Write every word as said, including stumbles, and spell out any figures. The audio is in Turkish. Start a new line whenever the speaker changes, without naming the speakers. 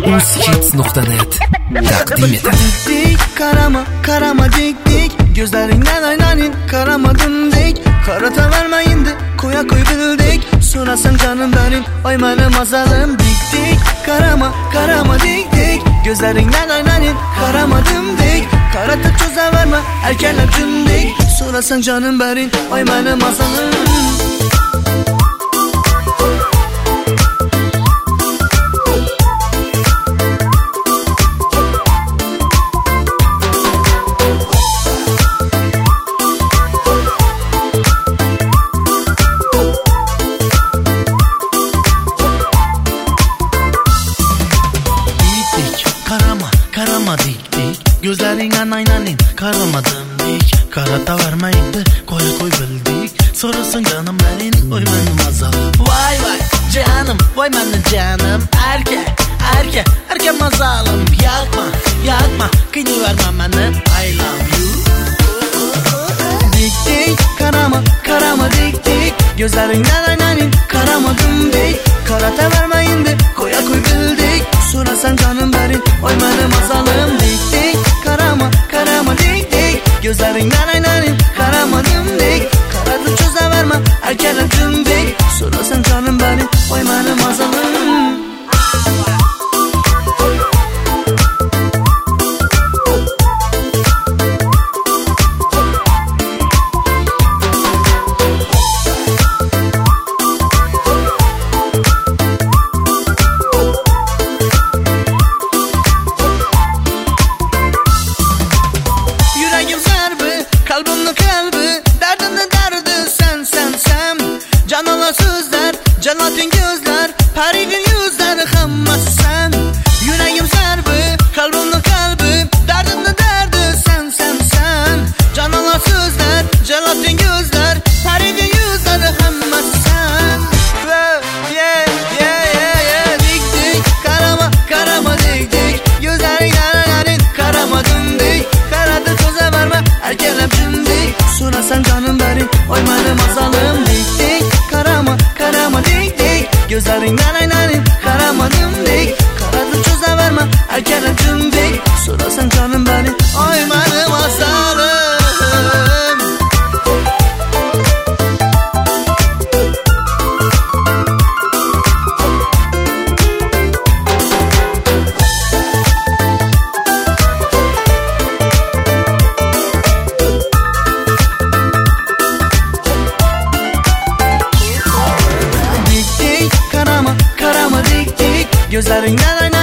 uzkids nokta net taqdim etadi.
Dik karama karama dik dik, gözlerinden aynanin karamadım dik. Karata verme indi koya koy bildik, sorasın canım benim ay benim azalım. Dik dik karama karama dik dik, gözlerinden aynanin karamadım dik. Karata çöze verme erkenler cümdik, sorasın canım benim ay benim azalım.
Karama, karama dik dik, gözlerinden aynanin karamadım dik. Karata vermeydi koy koy bildik, sorasın canım benim oy benim azalım. Vay vay canım, vay benim canım, erke erke erke mazalım. Yakma yakma kıyını vermem bana, I love you.
Dik dik karama karama dik dik, gözlerinden aynanin karamadım dik. Karata vermeyindi koya koy bildik, sorarsan canım benim oy benim azalım. Dik dik karama karama dik dik, gözlerinden aynanin karamadım dik. Karata çöze verme erkenler cümdik, sorarsan canım benim oy benim azalım. Kalbimde kalbi, derdimde derdi sen sen sen. Canalar sözler, cennetin gözler, perinin yüzler, hammasi sen. Yüreğim serbi, kalbimde kalbi, derdimde derdi sen sen sen. Canalar sözler, cennetin gözler, perinin yüzler, hammasi sen. Yeah yeah yeah yeah, dik dik karama karama dik dik, gözlerinden aynanin karamadım dik. Karada söze verme erkenler cümdik, sorarsan canım benim oy benim azalım. Dik dik karama karama dik dik, gözlerinden aynanin karamadım dik. Karada çöze verme erkenler cümdik, sorarsan canım benim oy benim azalım. Gözlerinden